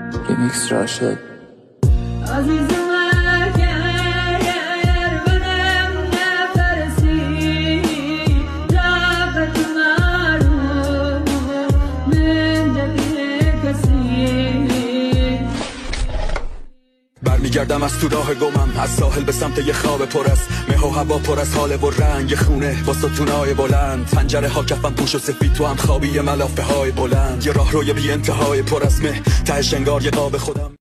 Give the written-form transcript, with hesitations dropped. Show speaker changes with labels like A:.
A: ریمیکس راشد.
B: عزیزم اگر بدم نفرسی رابط مرو من جبه کسی.
C: برمیگردم از تو راه گمم، از ساحل به سمت یه خواب پر از مه و هوا، پر از حال و رنگ خونه با ستونای بلند. پنجره ها کفم پوش و سفید، تو هم خوابی ملافه های بلند. یه راه روی بی انتهای پر از مه، تهش انگار یه قاب خودم.